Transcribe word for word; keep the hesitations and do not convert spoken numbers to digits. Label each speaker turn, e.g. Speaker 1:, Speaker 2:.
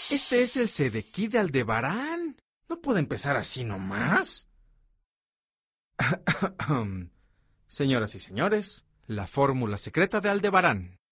Speaker 1: Este es el Sedequí de Aldebarán.
Speaker 2: ¿No puede empezar así nomás?
Speaker 1: Señoras y señores, la fórmula secreta de Aldebarán.